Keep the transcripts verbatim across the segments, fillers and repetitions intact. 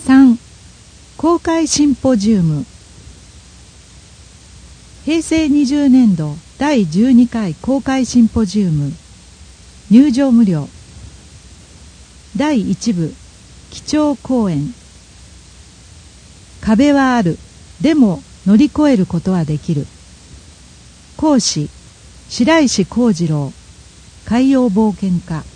さん. 公開シンポジウム。平成にじゅうねんどだいじゅうにかい公開シンポジウム。入場無料。だいいち部基調講演。壁はある、でも乗り越えることはできる。講師白石浩二郎、海洋冒険家。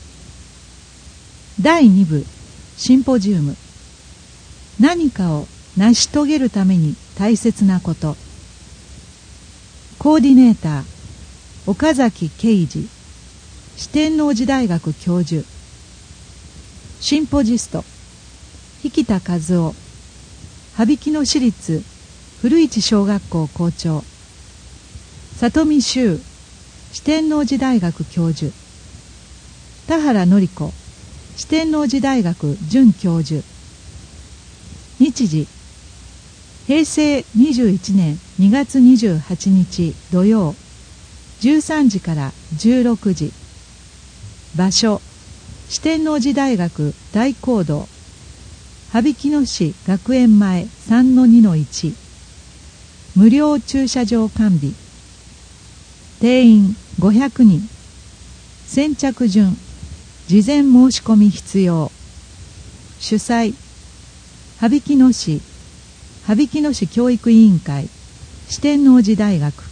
だいに部シンポジウム。何かを成し遂げるために大切なこと。コーディネーター岡崎啓二、四天王寺大学教授。シンポジスト引田和夫、羽曳野市立古市小学校校長。里見修、四天王寺大学教授。田原典子、四天王寺大学准教授。日時平成にじゅういちねんにがつにじゅうはちにち土曜じゅうさんじからじゅうろくじ。場所四天王寺大学大講堂、羽曳野市学園前 さんのにのいち。 無料駐車場完備。定員ごひゃくにん。先着順、事前申し込み必要。主催羽曳野市羽曳野市教育委員会四天王寺大学。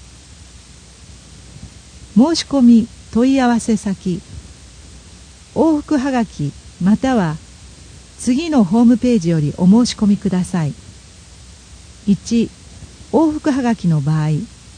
申し込み問い合わせ先往復はがきまたは次のホームページよりお申し込みください。いち. 往復はがきの場合、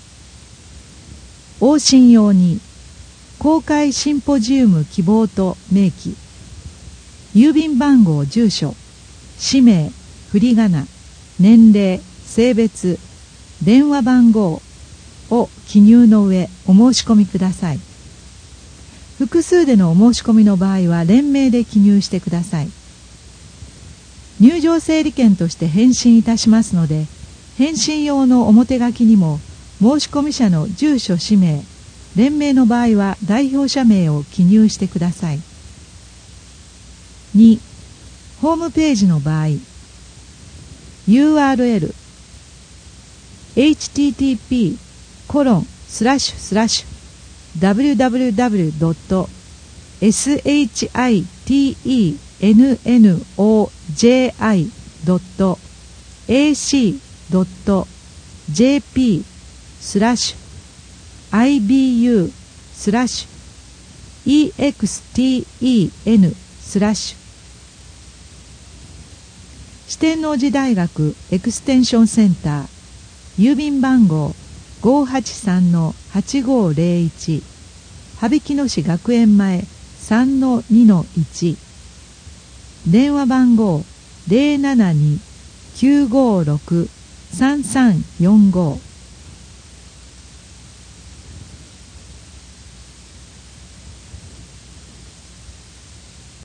往診用に公開シンポジウム希望と明記、郵便番号、住所、氏名、振り仮名、年齢、性別、電話番号を記入の上お申し込みください。複数でのお申し込みの場合は連名で記入してください。入場整理券として返信いたしますので、返信用の表書きにも申し込み者の住所、氏名、連名の場合は代表者名を記入してください。に. ホームページの場合、ユーアールエル エイチティーティーピー コロン スラッシュ スラッシュ ダブリューダブリューダブリュー ドット シテンノジアイ ドット エーシー ドット ジェーピー スラッシュ アイビーユー スラッシュ イーエックスティーイーエヌ スラッシュ。四天王寺大学エクステンションセンター、郵便番号 ごーはちさんのはちごーぜろいち、羽曳野市学園前 さんのにのいち。電話番号 ゼロななに きゅうごろく さんさんよんご。